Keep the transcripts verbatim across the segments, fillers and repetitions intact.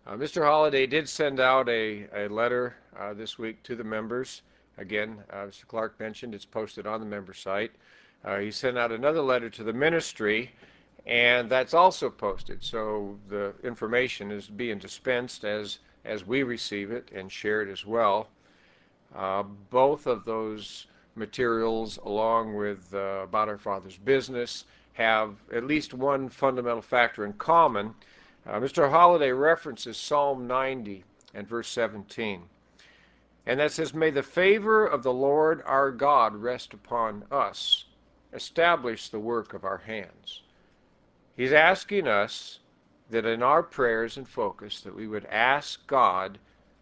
Uh, Mister Holliday did send out a, a letter uh, this week to the members. Again, uh, Mister Clark mentioned it's posted on the member site. Uh, he sent out another letter to the ministry, and that's also posted. So the information is being dispensed as, as we receive it and shared as well. Uh, both of those materials, along with uh, About Our Father's Business, have at least one fundamental factor in common. Uh, Mister Holliday references Psalm ninety and verse seventeen. And that says, "May the favor of the Lord our God rest upon us, establish the work of our hands." He's asking us that in our prayers and focus that we would ask God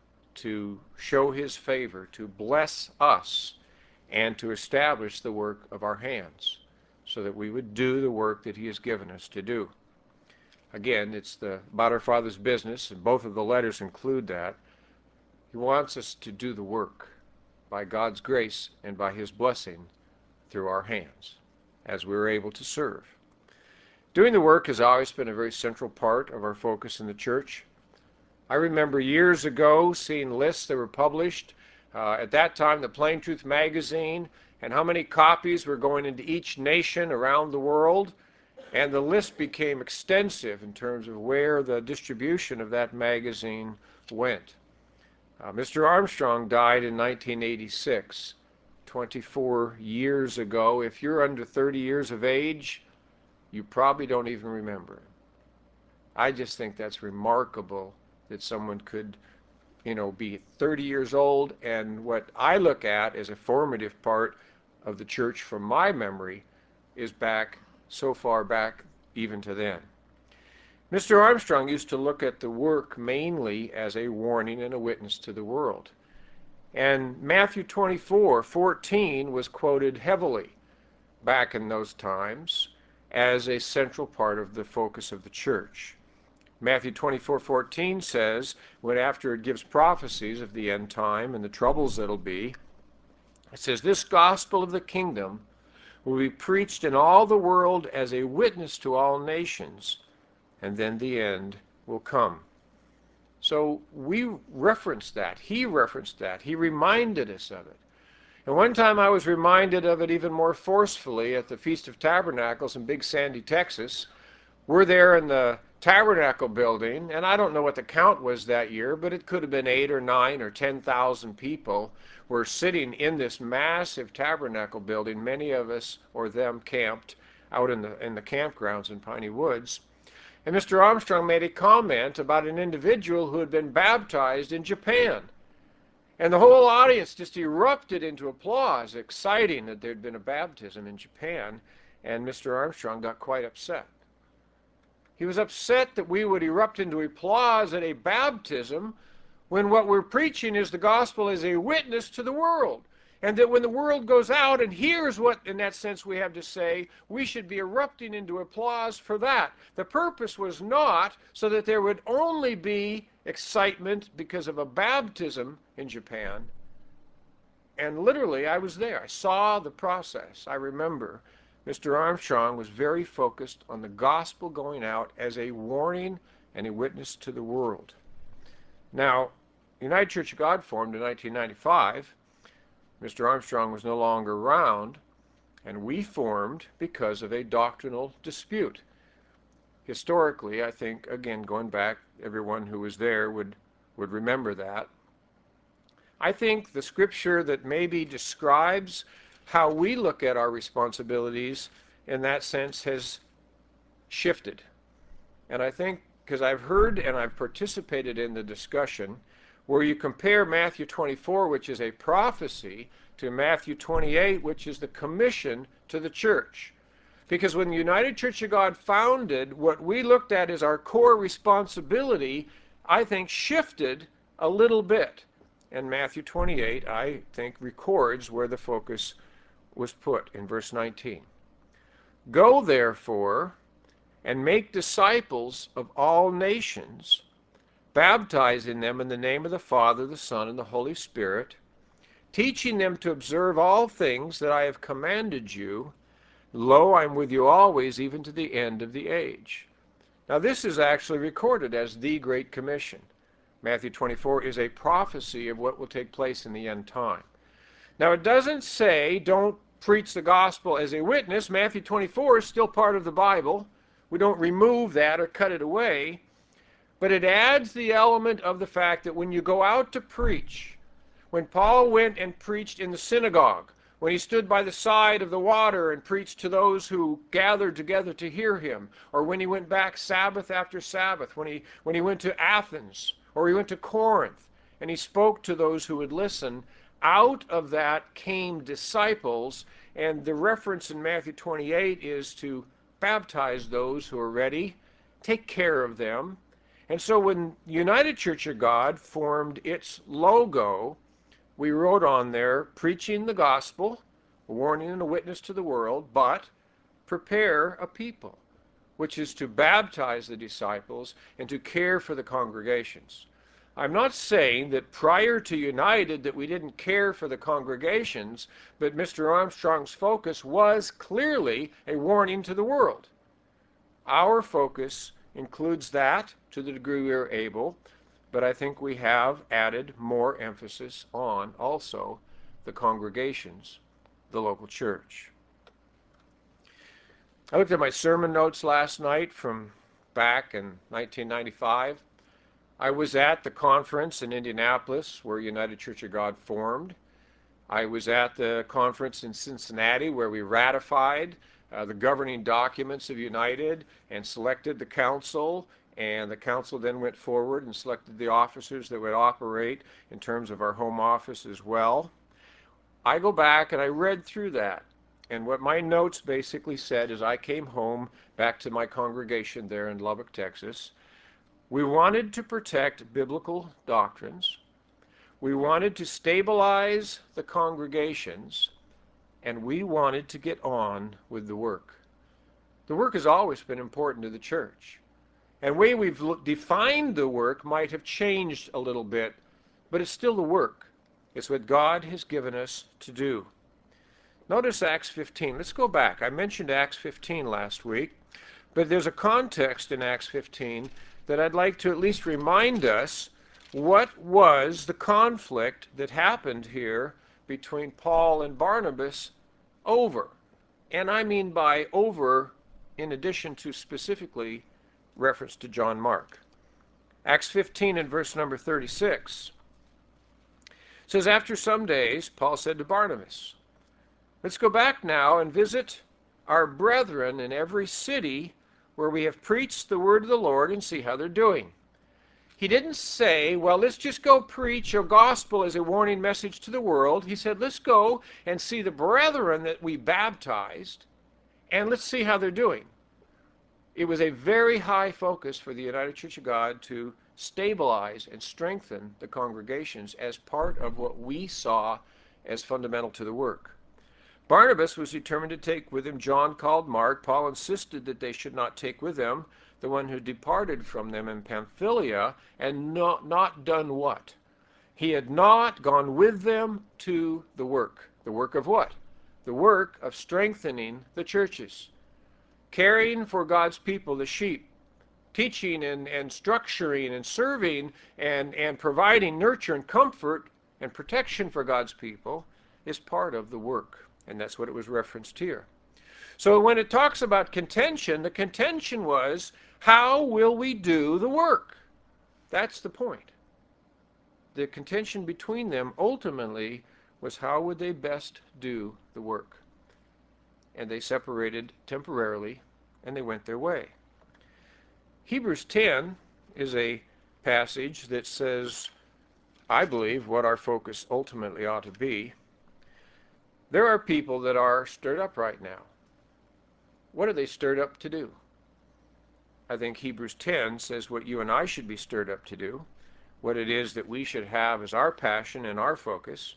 to show his favor, to bless us, and to establish the work of our hands, so that we would do the work that he has given us to do. Again, it's the About Our Father's Business, and both of the letters include that. He wants us to do the work by God's grace and by his blessing through our hands as we're able to serve. Doing the work has always been a very central part of our focus in the church. I remember years ago seeing lists that were published, uh, at that time the Plain Truth magazine, and how many copies were going into each nation around the world, and the list became extensive in terms of where the distribution of that magazine went. Uh, Mister Armstrong died in nineteen eighty-six, twenty-four years ago. If you're under thirty years of age, you probably don't even remember him. I just think that's remarkable that someone could, you know, be thirty years old, and what I look at as a formative part of the church from my memory is back so far back even to then. Mister Armstrong used to look at the work mainly as a warning and a witness to the world. And Matthew twenty-four fourteen was quoted heavily back in those times as a central part of the focus of the church. Matthew twenty-four fourteen says, when after it gives prophecies of the end time and the troubles that'll be, it says, "This gospel of the kingdom will be preached in all the world as a witness to all nations, and then the end will come." So we referenced that. He referenced that. He reminded us of it. And one time I was reminded of it even more forcefully at the Feast of Tabernacles in Big Sandy, Texas. We're there in the Tabernacle building, and I don't know what the count was that year, but it could have been eight or nine or ten thousand people were sitting in this massive Tabernacle building. Many of us or them camped out in the in the campgrounds in Piney Woods. And Mister Armstrong made a comment about an individual who had been baptized in Japan. And the whole audience just erupted into applause, exciting that there'd been a baptism in Japan, and Mister Armstrong got quite upset. He was upset that we would erupt into applause at a baptism when what we're preaching is the gospel as a witness to the world. And that when the world goes out and hears what, in that sense, we have to say, we should be erupting into applause for that. The purpose was not so that there would only be excitement because of a baptism in Japan. And literally, I was there. I saw the process. I remember Mister Armstrong was very focused on the gospel going out as a warning and a witness to the world. Now, United Church of God formed in nineteen ninety-five. Mister Armstrong was no longer around, and we formed because of a doctrinal dispute. Historically, I think, again, going back, everyone who was there would, would remember that. I think the scripture that maybe describes how we look at our responsibilities in that sense has shifted. And I think, because I've heard and I've participated in the discussion where you compare Matthew twenty-four, which is a prophecy, to Matthew twenty-eight, which is the commission to the church. Because when the United Church of God founded, what we looked at as our core responsibility, I think, shifted a little bit. And Matthew twenty-eight, I think, records where the focus was put in verse nineteen. "Go, therefore, and make disciples of all nations, baptizing them in the name of the Father, the Son, and the Holy Spirit, teaching them to observe all things that I have commanded you. Lo, I am with you always, even to the end of the age." Now, this is actually recorded as the Great Commission. Matthew twenty-four is a prophecy of what will take place in the end time. Now, it doesn't say don't preach the gospel as a witness. Matthew twenty-four is still part of the Bible. We don't remove that or cut it away. But it adds the element of the fact that when you go out to preach, when Paul went and preached in the synagogue, when he stood by the side of the water and preached to those who gathered together to hear him, or when he went back Sabbath after Sabbath, when he, when he went to Athens, or he went to Corinth, and he spoke to those who would listen, out of that came disciples, and the reference in Matthew twenty-eight is to baptize those who are ready, take care of them. And so when United Church of God formed its logo, we wrote on there, preaching the gospel, a warning and a witness to the world, but prepare a people, which is to baptize the disciples and to care for the congregations. I'm not saying that prior to United that we didn't care for the congregations, but Mister Armstrong's focus was clearly a warning to the world. Our focus includes that to the degree we are able, but I think we have added more emphasis on also the congregations, the local church. I looked at my sermon notes last night from back in nineteen ninety-five. I was at the conference in Indianapolis where United Church of God formed. I was at the conference in Cincinnati where we ratified uh, the governing documents of United and selected the council, and the council then went forward and selected the officers that would operate in terms of our home office as well. I go back and I read through that, and what my notes basically said is I came home back to my congregation there in Lubbock, Texas. We wanted to protect biblical doctrines. We wanted to stabilize the congregations, and we wanted to get on with the work. The work has always been important to the church. And the way we've defined the work might have changed a little bit, but it's still the work. It's what God has given us to do. Notice Acts fifteen. Let's go back. I mentioned Acts fifteen last week, but there's a context in Acts fifteen that I'd like to at least remind us what was the conflict that happened here between Paul and Barnabas over. And I mean by over in addition to specifically reference to John Mark. Acts fifteen and verse number thirty-six says, after some days, Paul said to Barnabas, let's go back now and visit our brethren in every city where we have preached the word of the Lord and see how they're doing. He didn't say, well, let's just go preach a gospel as a warning message to the world. He said, let's go and see the brethren that we baptized, and let's see how they're doing. It was a very high focus for the United Church of God to stabilize and strengthen the congregations as part of what we saw as fundamental to the work. Barnabas was determined to take with him John called Mark. Paul insisted that they should not take with them the one who departed from them in Pamphylia and not, not done what? He had not gone with them to the work. The work of what? The work of strengthening the churches, caring for God's people, the sheep, teaching and, and structuring and serving and, and providing nurture and comfort and protection for God's people is part of the work. And that's what it was referenced here. So when it talks about contention, the contention was, how will we do the work? That's the point. The contention between them ultimately was how would they best do the work. And they separated temporarily, and they went their way. Hebrews ten is a passage that says, I believe, what our focus ultimately ought to be. There are people that are stirred up right now. What are they stirred up to do? I think Hebrews ten says what you and I should be stirred up to do, what it is that we should have as our passion and our focus.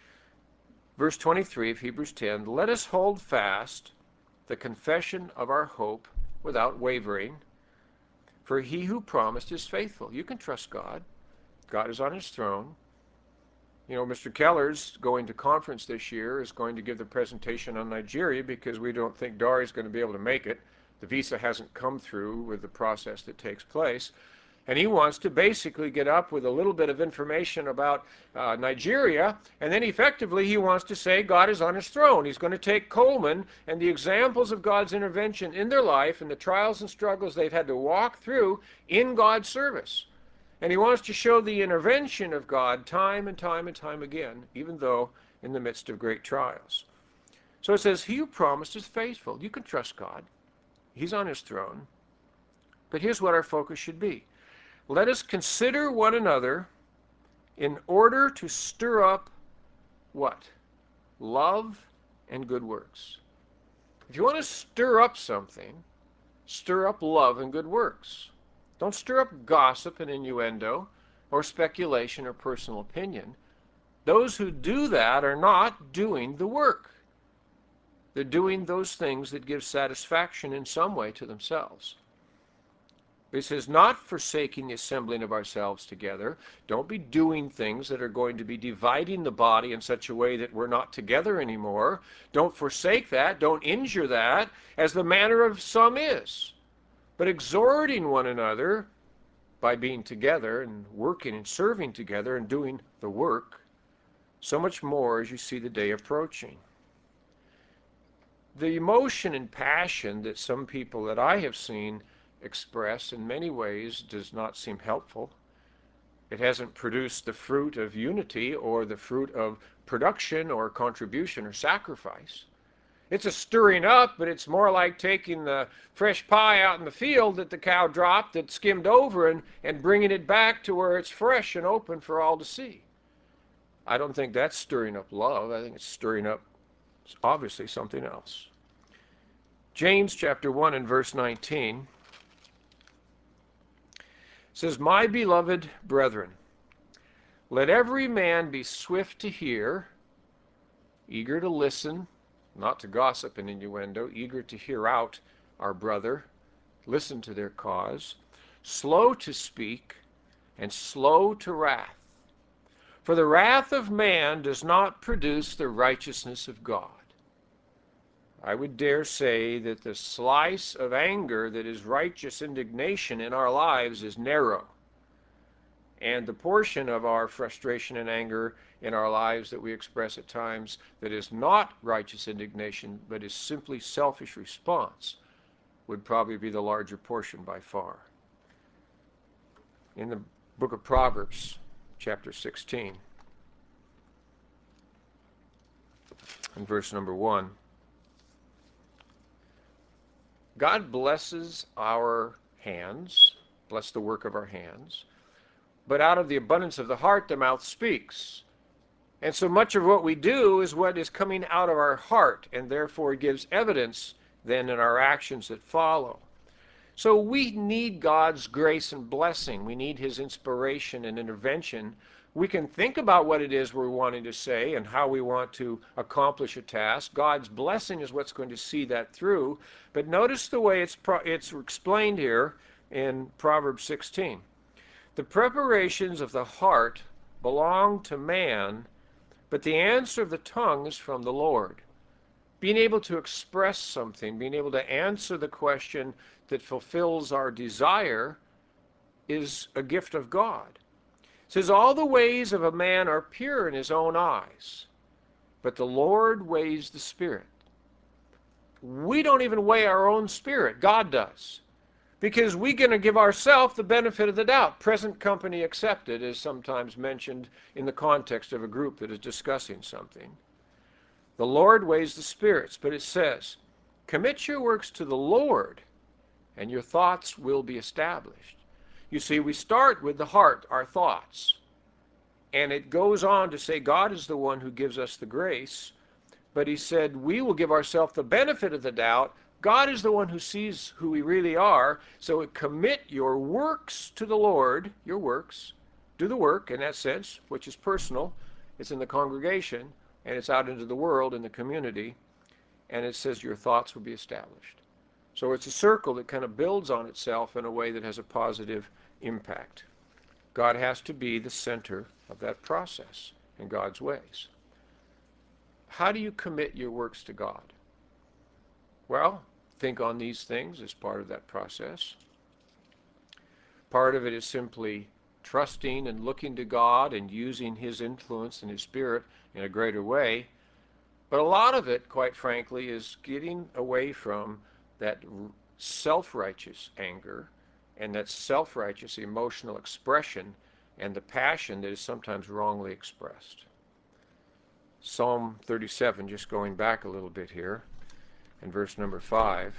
Verse twenty-three of Hebrews ten, let us hold fast the confession of our hope without wavering, for he who promised is faithful. You can trust God. God is on his throne. You know, Mister Keller's going to conference this year, is going to give the presentation on Nigeria because we don't think Dari is going to be able to make it. The visa hasn't come through with the process that takes place. And he wants to basically get up with a little bit of information about uh, Nigeria, and then effectively he wants to say God is on his throne. He's going to take Coleman and the examples of God's intervention in their life and the trials and struggles they've had to walk through in God's service. And he wants to show the intervention of God time and time and time again, even though in the midst of great trials. So it says, he who promised is faithful. You can trust God. He's on his throne. But here's what our focus should be. Let us consider one another in order to stir up what? Love and good works. If you want to stir up something, stir up love and good works. Don't stir up gossip and innuendo or speculation or personal opinion. Those who do that are not doing the work. They're doing those things that give satisfaction in some way to themselves. It says, not forsaking the assembling of ourselves together. Don't be doing things that are going to be dividing the body in such a way that we're not together anymore. Don't forsake that. Don't injure that, as the manner of some is. But exhorting one another by being together and working and serving together and doing the work, so much more as you see the day approaching. The emotion and passion that some people that I have seen express in many ways does not seem helpful. It hasn't produced the fruit of unity or the fruit of production or contribution or sacrifice. It's a stirring up, but it's more like taking the fresh pie out in the field that the cow dropped that skimmed over and, and bringing it back to where it's fresh and open for all to see. I don't think that's stirring up love. I think it's stirring up, obviously, something else. James chapter one and verse nineteen says, my beloved brethren, let every man be swift to hear, eager to listen, not to gossip and innuendo, eager to hear out our brother, listen to their cause, slow to speak, and slow to wrath. For the wrath of man does not produce the righteousness of God. I would dare say that the slice of anger that is righteous indignation in our lives is narrow. And the portion of our frustration and anger in our lives that we express at times that is not righteous indignation, but is simply selfish response, would probably be the larger portion by far. In the book of Proverbs, chapter sixteen, and verse number one, God blesses our hands, bless the work of our hands, but out of the abundance of the heart the mouth speaks. And so much of what we do is what is coming out of our heart, and therefore gives evidence then in our actions that follow. So we need God's grace and blessing. We need his inspiration and intervention. We can think about what it is we're wanting to say and how we want to accomplish a task. God's blessing is what's going to see that through. But notice the way it's, pro it's explained here in Proverbs sixteen. The preparations of the heart belong to man, but the answer of the tongue is from the Lord. Being able to express something, being able to answer the question that fulfills our desire is a gift of God. It says, all the ways of a man are pure in his own eyes, but the Lord weighs the spirit. We don't even weigh our own spirit. God does. Because we're going to give ourselves the benefit of the doubt. Present company accepted is sometimes mentioned in the context of a group that is discussing something. The Lord weighs the spirits, but it says, commit your works to the Lord, and your thoughts will be established. You see, we start with the heart, our thoughts. And it goes on to say God is the one who gives us the grace, but he said we will give ourselves the benefit of the doubt. God is the one who sees who we really are, so commit your works to the Lord, your works. Do the work in that sense, which is personal. It's in the congregation, and it's out into the world, in the community, and it says your thoughts will be established. So it's a circle that kind of builds on itself in a way that has a positive impact. God has to be the center of that process in God's ways. How do you commit your works to God? Well, think on these things as part of that process. Part of it is simply trusting and looking to God and using His influence and His Spirit in a greater way. But a lot of it, quite frankly, is getting away from that self-righteous anger and that self-righteous emotional expression and the passion that is sometimes wrongly expressed. Psalm thirty-seven, just going back a little bit here, in verse number five.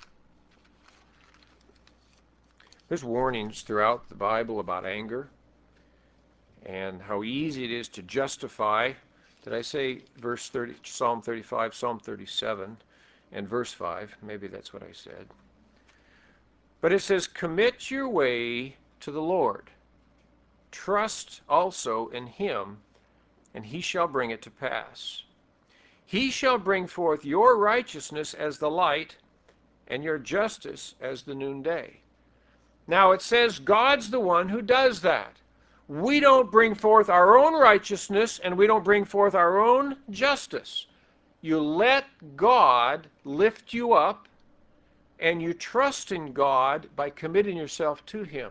There's warnings throughout the Bible about anger and how easy it is to justify. Did I say verse thirty, Psalm thirty-five, Psalm thirty-seven, and verse five? Maybe that's what I said. But it says, commit your way to the Lord. Trust also in Him, and He shall bring it to pass. He shall bring forth your righteousness as the light, and your justice as the noonday. Now it says God's the one who does that. We don't bring forth our own righteousness, and we don't bring forth our own justice. You let God lift you up, and you trust in God by committing yourself to Him.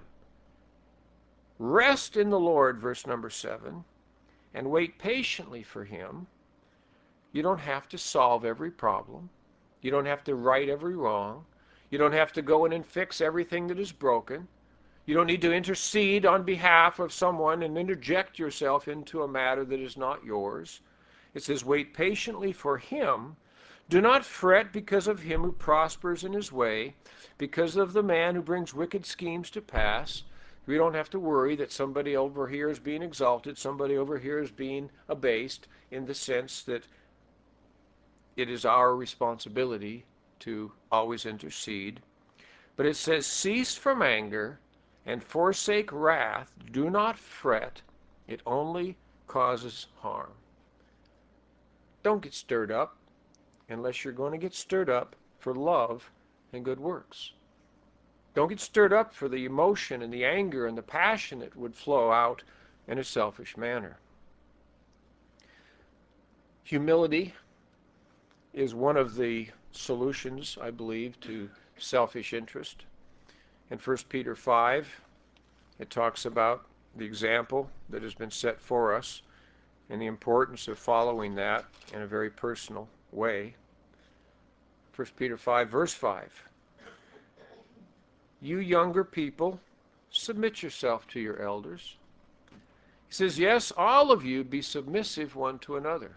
Rest in the Lord, verse number seven, and wait patiently for Him. You don't have to solve every problem. You don't have to right every wrong. You don't have to go in and fix everything that is broken. You don't need to intercede on behalf of someone and interject yourself into a matter that is not yours. It says, wait patiently for Him. Do not fret because of him who prospers in his way, because of the man who brings wicked schemes to pass. We don't have to worry that somebody over here is being exalted, somebody over here is being abased, in the sense that it is our responsibility to always intercede. But it says, cease from anger and forsake wrath. Do not fret. It only causes harm. Don't get stirred up unless you're going to get stirred up for love and good works. Don't get stirred up for the emotion and the anger and the passion that would flow out in a selfish manner. Humility is one of the solutions, I believe, to selfish interest. In First Peter five, it talks about the example that has been set for us and the importance of following that in a very personal way. First Peter five, verse five. You younger people, submit yourself to your elders. He says, yes, all of you be submissive one to another.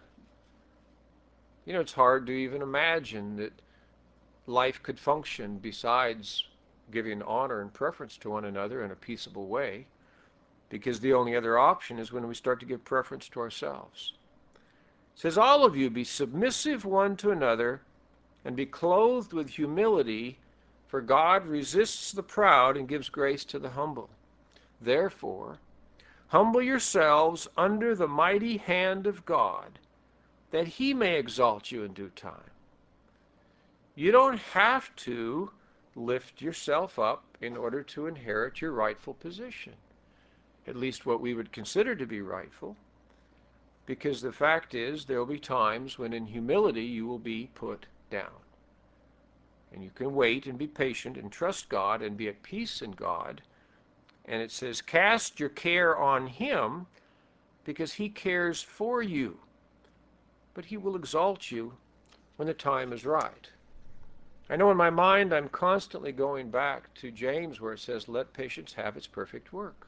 You know, it's hard to even imagine that life could function besides giving honor and preference to one another in a peaceable way, because the only other option is when we start to give preference to ourselves. It says, all of you be submissive one to another and be clothed with humility, for God resists the proud and gives grace to the humble. Therefore, humble yourselves under the mighty hand of God, that He may exalt you in due time. You don't have to lift yourself up in order to inherit your rightful position, at least what we would consider to be rightful, because the fact is there will be times when in humility you will be put down. And you can wait and be patient and trust God and be at peace in God. And it says, cast your care on Him because He cares for you. But He will exalt you when the time is right. I know in my mind I'm constantly going back to James where it says, let patience have its perfect work.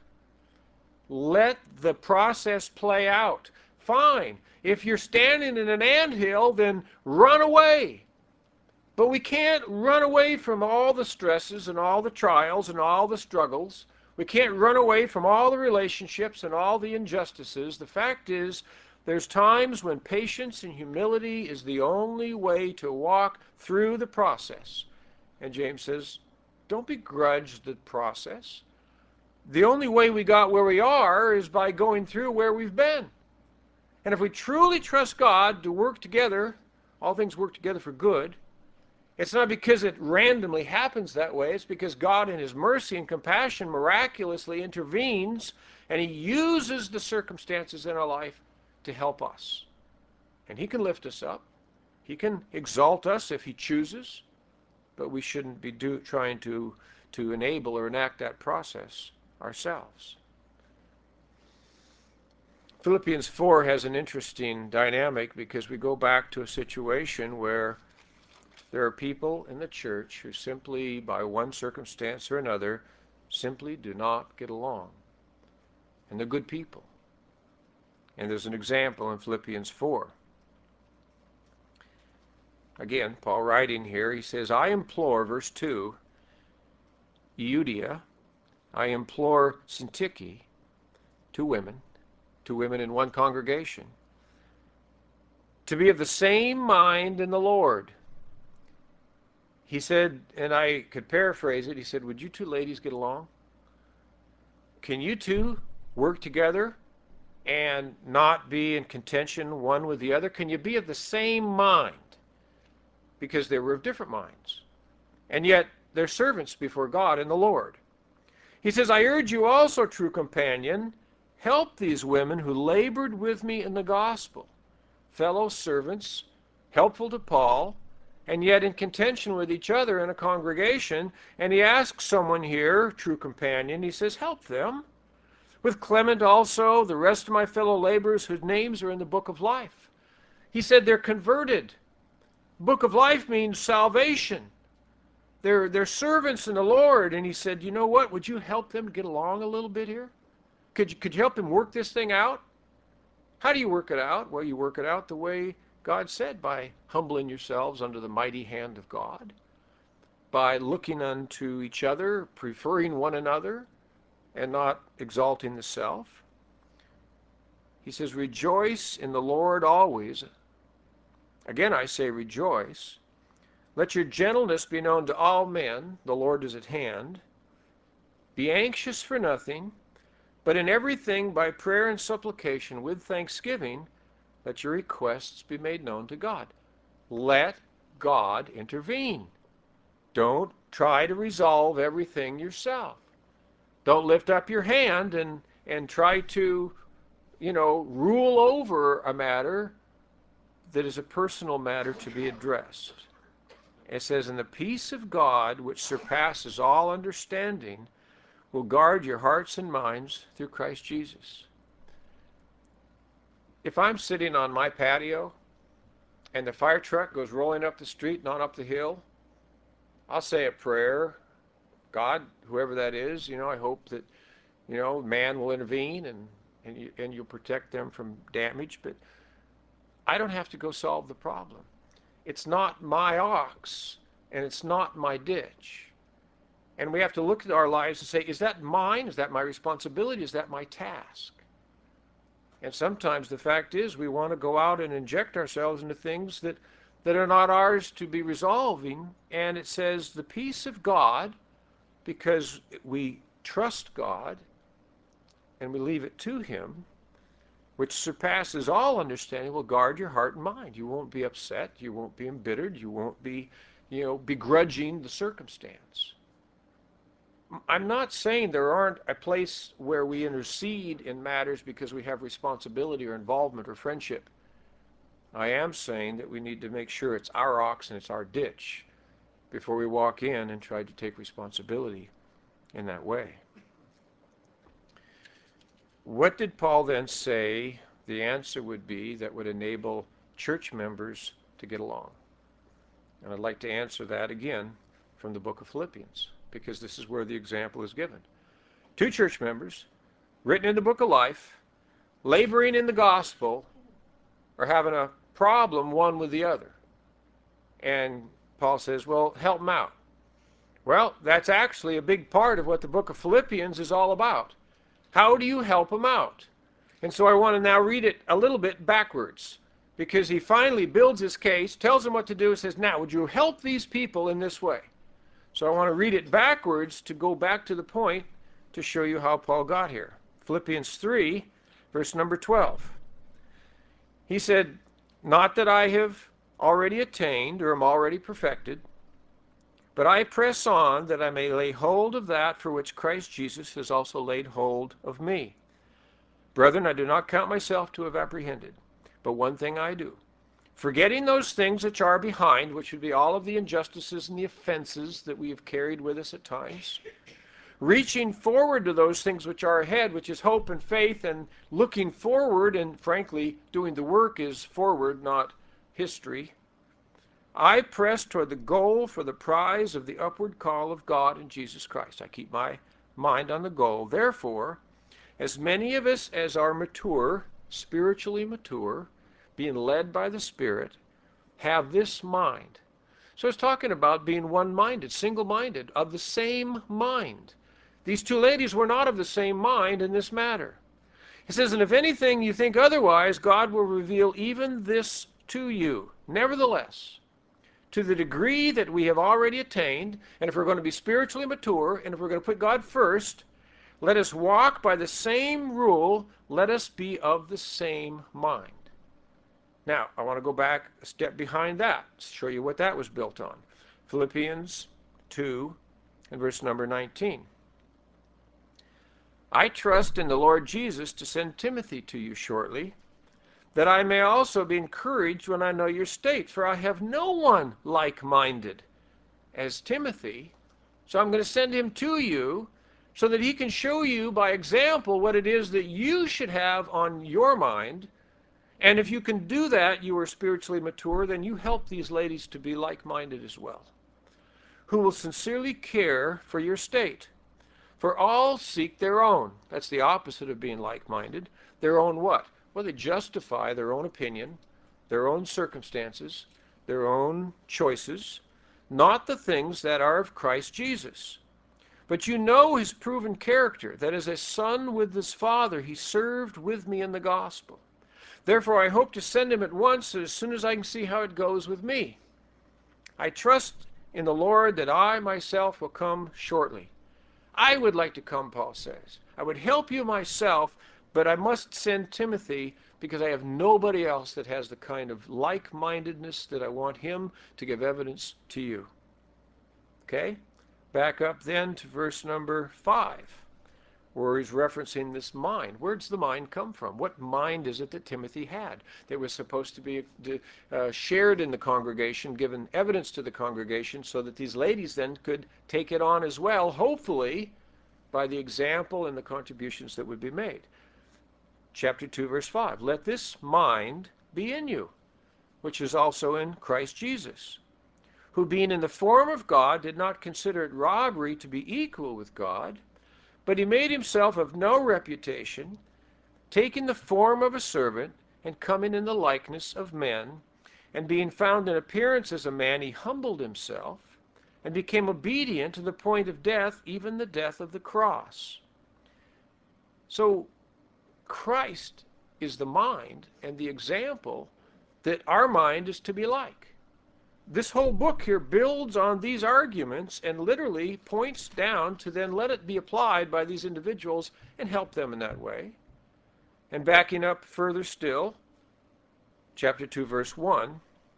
Let the process play out. Fine. If you're standing in an anthill, then run away. But we can't run away from all the stresses and all the trials and all the struggles. We can't run away from all the relationships and all the injustices. The fact is, there's times when patience and humility is the only way to walk through the process. And James says, don't begrudge the process. The only way we got where we are is by going through where we've been. And if we truly trust God to work together, all things work together for good, it's not because it randomly happens that way. It's because God in His mercy and compassion miraculously intervenes, and He uses the circumstances in our life to help us. And He can lift us up. He can exalt us if He chooses, but we shouldn't be do, trying to to enable or enact that process ourselves. Philippians four has an interesting dynamic because we go back to a situation where there are people in the church who simply, by one circumstance or another, simply do not get along. And they're good people. And there's an example in Philippians four. Again, Paul writing here, he says, I implore, verse two, Euodia, I implore Syntyche, two women, two women in one congregation, to be of the same mind in the Lord. He said, and I could paraphrase it, he said, would you two ladies get along? Can you two work together and not be in contention one with the other? Can you be of the same mind? Because they were of different minds. And yet they're servants before God and the Lord. He says, I urge you also, true companion, help these women who labored with me in the gospel, fellow servants, helpful to Paul, and yet in contention with each other in a congregation. And he asks someone here, true companion, he says, help them. With Clement also, the rest of my fellow laborers whose names are in the book of life. He said they're converted. Book of life means salvation. They're, they're servants in the Lord. And he said, you know what? Would you help them get along a little bit here? Could you, could you help them work this thing out? How do you work it out? Well, you work it out the way God said, by humbling yourselves under the mighty hand of God, by looking unto each other, preferring one another, and not exalting the self. He says, rejoice in the Lord always. Again, I say rejoice. Let your gentleness be known to all men. The Lord is at hand. Be anxious for nothing, but in everything by prayer and supplication with thanksgiving, let your requests be made known to God. Let God intervene. Don't try to resolve everything yourself. Don't lift up your hand and, and try to, you know, rule over a matter that is a personal matter to be addressed. It says, and the peace of God, which surpasses all understanding, will guard your hearts and minds through Christ Jesus. If I'm sitting on my patio and the fire truck goes rolling up the street and on up the hill, I'll say a prayer. God, whoever that is, you know, I hope that, you know, man will intervene and, and, you, and you'll protect them from damage. But I don't have to go solve the problem. It's not my ox and it's not my ditch. And we have to look at our lives and say, is that mine? Is that my responsibility? Is that my task? And sometimes the fact is we want to go out and inject ourselves into things that, that are not ours to be resolving. And it says the peace of God, because we trust God and we leave it to him, which surpasses all understanding, will guard your heart and mind. You won't be upset. You won't be embittered. You won't be, you know, begrudging the circumstance. I'm not saying there aren't a place where we intercede in matters because we have responsibility or involvement or friendship. I am saying that we need to make sure it's our ox and it's our ditch before we walk in and try to take responsibility in that way. What did Paul then say the answer would be that would enable church members to get along? And I'd like to answer that again from the book of Philippians, because this is where the example is given. Two church members, written in the book of life, laboring in the gospel, are having a problem one with the other. And Paul says, well, help them out. Well, that's actually a big part of what the book of Philippians is all about. How do you help them out? And so I want to now read it a little bit backwards, because he finally builds his case, tells them what to do, and says, now, would you help these people in this way? So I want to read it backwards to go back to the point to show you how Paul got here. Philippians three, verse number twelve. He said, not that I have already attained or am already perfected, but I press on that I may lay hold of that for which Christ Jesus has also laid hold of me. Brethren, I do not count myself to have apprehended, but one thing I do, Forgetting those things which are behind, which would be all of the injustices and the offenses that we have carried with us at times, reaching forward to those things which are ahead, which is hope and faith, and looking forward, and frankly, doing the work is forward, not history. I press toward the goal for the prize of the upward call of God in Jesus Christ. I keep my mind on the goal. Therefore, as many of us as are mature, spiritually mature, being led by the Spirit, have this mind. So it's talking about being one-minded, single-minded, of the same mind. These two ladies were not of the same mind in this matter. It says, and if anything you think otherwise, God will reveal even this to you. Nevertheless, to the degree that we have already attained, and if we're going to be spiritually mature, and if we're going to put God first, let us walk by the same rule, let us be of the same mind. Now, I want to go back a step behind that, show you what that was built on. Philippians two and verse number nineteen. I trust in the Lord Jesus to send Timothy to you shortly, that I may also be encouraged when I know your state, for I have no one like-minded as Timothy, so I'm going to send him to you so that he can show you by example what it is that you should have on your mind. And if you can do that, you are spiritually mature, then you help these ladies to be like-minded as well, who will sincerely care for your state. For all seek their own. That's the opposite of being like-minded. Their own what? Well, they justify their own opinion, their own circumstances, their own choices, not the things that are of Christ Jesus. But you know his proven character, that as a son with his father, he served with me in the gospel. Therefore, I hope to send him at once as soon as I can see how it goes with me. I trust in the Lord that I myself will come shortly. I would like to come, Paul says. I would help you myself, but I must send Timothy because I have nobody else that has the kind of like-mindedness that I want him to give evidence to you. Okay? Back up then to verse number five, where he's referencing this mind. Where does the mind come from? What mind is it that Timothy had that was supposed to be uh, shared in the congregation, given evidence to the congregation, so that these ladies then could take it on as well, hopefully by the example and the contributions that would be made. Chapter two, verse five, let this mind be in you, which is also in Christ Jesus, who being in the form of God did not consider it robbery to be equal with God, but he made himself of no reputation, taking the form of a servant, and coming in the likeness of men. And being found in appearance as a man, he humbled himself, and became obedient to the point of death, even the death of the cross. So Christ is the mind and the example that our mind is to be like. This whole book here builds on these arguments and literally points down to then let it be applied by these individuals and help them in that way. And backing up further still, chapter two, verse one,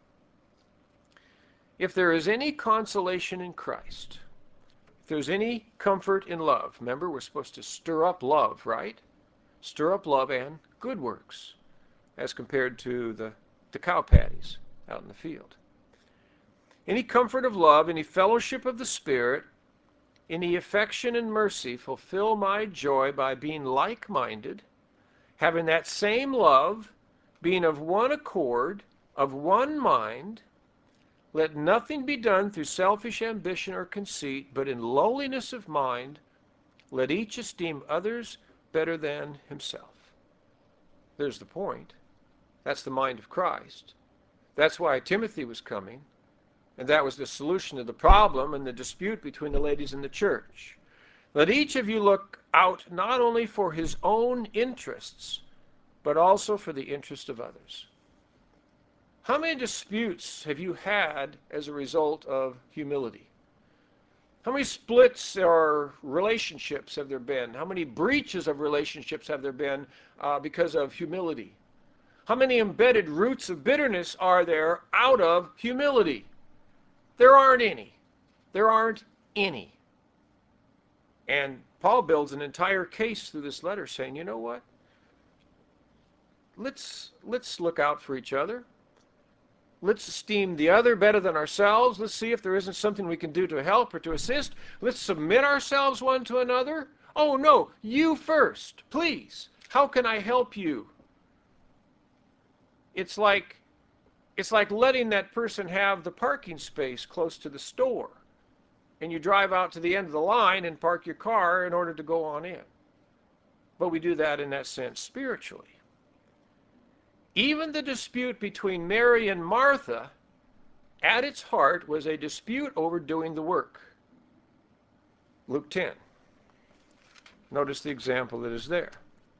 if there is any consolation in Christ, if there's any comfort in love, remember we're supposed to stir up love, right? Stir up love and good works, as compared to the, the cow patties out in the field. Any comfort of love, any fellowship of the Spirit, any affection and mercy, fulfill my joy by being like-minded, having that same love, being of one accord, of one mind. Let nothing be done through selfish ambition or conceit, but in lowliness of mind, let each esteem others better than himself. There's the point. That's the mind of Christ. That's why Timothy was coming. And that was the solution to the problem and the dispute between the ladies in the church. Let each of you look out not only for his own interests, but also for the interest of others. How many disputes have you had as a result of humility? How many splits or relationships have there been? How many breaches of relationships have there been uh, because of humility? How many embedded roots of bitterness are there out of humility? There aren't any. There aren't any. And Paul builds an entire case through this letter saying, you know what? Let's, let's look out for each other. Let's esteem the other better than ourselves. Let's see if there isn't something we can do to help or to assist. Let's submit ourselves one to another. Oh, no, you first, please. How can I help you? It's like, it's like letting that person have the parking space close to the store, and you drive out to the end of the line and park your car in order to go on in. But we do that in that sense spiritually. Even the dispute between Mary and Martha, at its heart, was a dispute over doing the work. Luke ten. Notice the example that is there.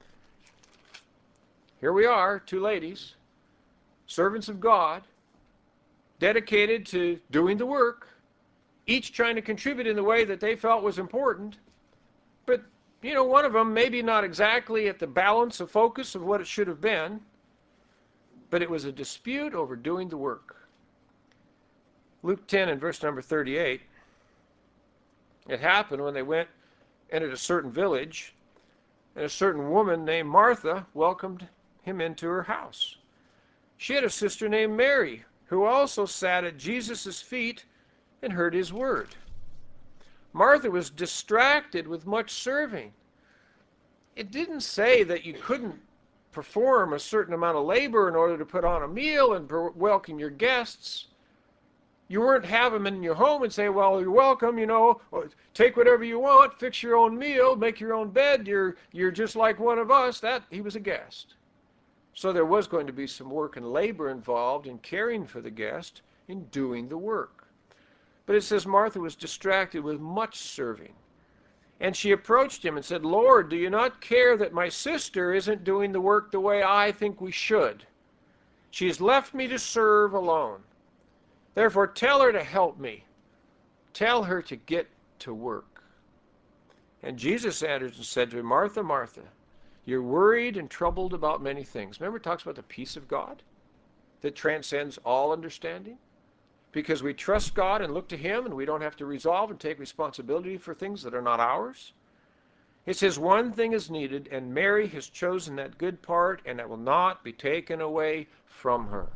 Here we are, two ladies, servants of God, dedicated to doing the work, each trying to contribute in the way that they felt was important. But, you know, one of them maybe not exactly at the balance of focus of what it should have been, but it was a dispute over doing the work. Luke ten and verse number thirty-eight. It happened when they went, entered a certain village, and a certain woman named Martha welcomed him into her house. She had a sister named Mary, who also sat at Jesus' feet and heard his word. Martha was distracted with much serving. It didn't say that you couldn't perform a certain amount of labor in order to put on a meal and welcome your guests. You weren't having them in your home and say, well, you're welcome, you know, take whatever you want, fix your own meal, make your own bed, you're, you're just like one of us. That, he was a guest. So there was going to be some work and labor involved in caring for the guest, in doing the work. But it says Martha was distracted with much serving. And she approached him and said, Lord, do you not care that my sister isn't doing the work the way I think we should? She has left me to serve alone. Therefore, tell her to help me. Tell her to get to work. And Jesus answered and said to her, Martha, Martha, you're worried and troubled about many things. Remember, it talks about the peace of God that transcends all understanding? Because we trust God and look to him, and we don't have to resolve and take responsibility for things that are not ours. It says one thing is needed, and Mary has chosen that good part, and it will not be taken away from her.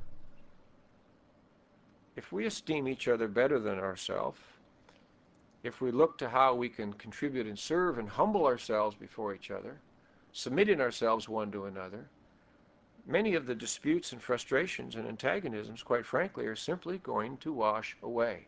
If we esteem each other better than ourselves, if we look to how we can contribute and serve and humble ourselves before each other, submitting ourselves one to another, many of the disputes and frustrations and antagonisms, quite frankly, are simply going to wash away.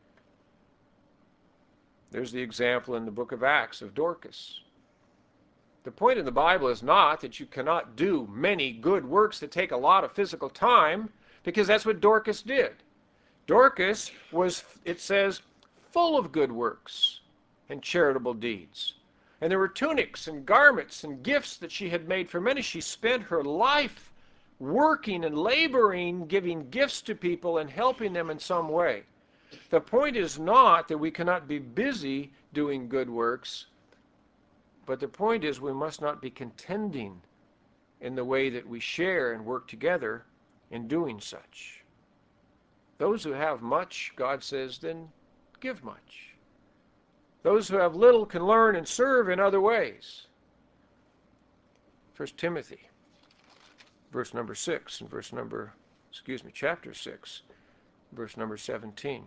There's the example in the book of Acts of Dorcas. The point in the Bible is not that you cannot do many good works that take a lot of physical time, because that's what Dorcas did. Dorcas was, it says, full of good works and charitable deeds. And there were tunics and garments and gifts that she had made for many. She spent her life working and laboring, giving gifts to people and helping them in some way. The point is not that we cannot be busy doing good works, but the point is we must not be contending in the way that we share and work together in doing such. Those who have much, God says, then give much. Those who have little can learn and serve in other ways. First Timothy, verse number six, and verse number, excuse me, chapter six, verse number seventeen.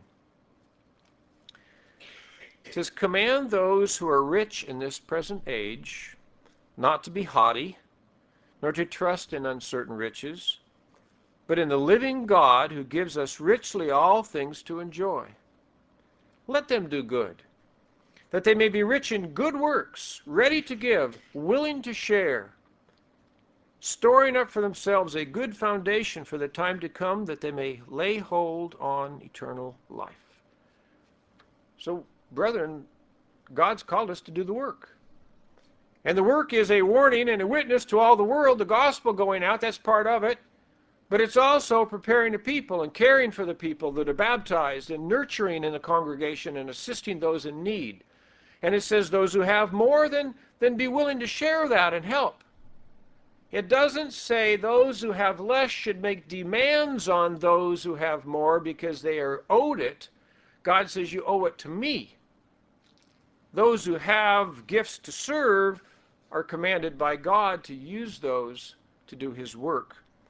It says, command those who are rich in this present age not to be haughty, nor to trust in uncertain riches, but in the living God who gives us richly all things to enjoy. Let them do good, that they may be rich in good works, ready to give, willing to share, storing up for themselves a good foundation for the time to come, that they may lay hold on eternal life. So, brethren, God's called us to do the work. And the work is a warning and a witness to all the world, the gospel going out, that's part of it. But it's also preparing the people and caring for the people that are baptized and nurturing in the congregation and assisting those in need. And it says those who have more, then, then be willing to share that and help. It doesn't say those who have less should make demands on those who have more because they are owed it. God says you owe it to me. Those who have gifts to serve are commanded by God to use those to do his work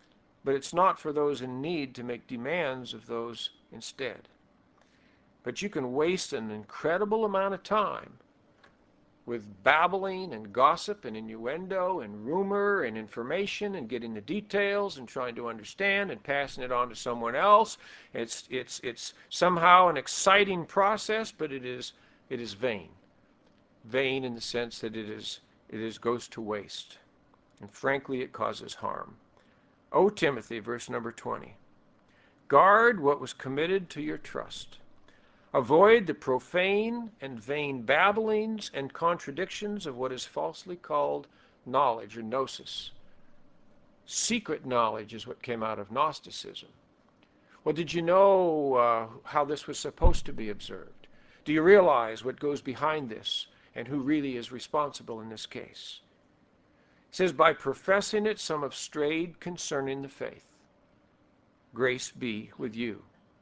but it's not for those in need to make demands of those instead. But you can waste an incredible amount of time with babbling and gossip and innuendo and rumor and information and getting the details and trying to understand and passing it on to someone else. It's, it's, it's somehow an exciting process, but it is, it is vain. Vain in the sense that it is, it is goes to waste. And frankly, it causes harm. O Timothy, verse number twenty, guard what was committed to your trust. Avoid the profane and vain babblings and contradictions of what is falsely called knowledge or gnosis. Secret knowledge is what came out of Gnosticism. Well, did you know uh, how this was supposed to be observed? Do you realize what goes behind this and who really is responsible in this case? It says, by professing it, some have strayed concerning the faith. Grace be with you.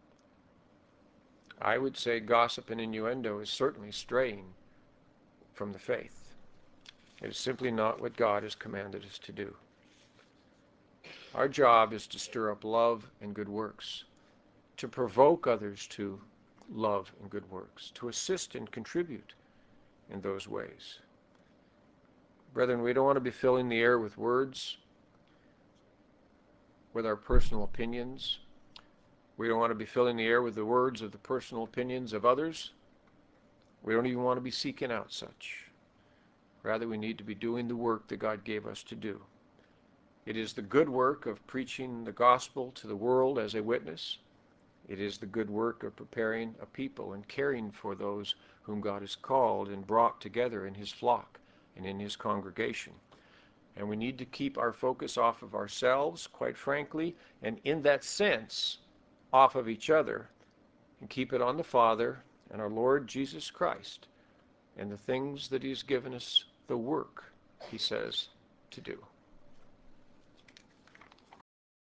I would say gossip and innuendo is certainly straying from the faith. It is simply not what God has commanded us to do. Our job is to stir up love and good works, to provoke others to love and good works, to assist and contribute in those ways. Brethren, we don't want to be filling the air with words, with our personal opinions. We don't want to be filling the air with the words of the personal opinions of others. We don't even want to be seeking out such. Rather, we need to be doing the work that God gave us to do. It is the good work of preaching the gospel to the world as a witness. It is the good work of preparing a people and caring for those whom God has called and brought together in his flock and in his congregation. And we need to keep our focus off of ourselves, quite frankly, and in that sense, off of each other, and keep it on the Father and our Lord Jesus Christ and the things that he has given us, the work, he says, to do.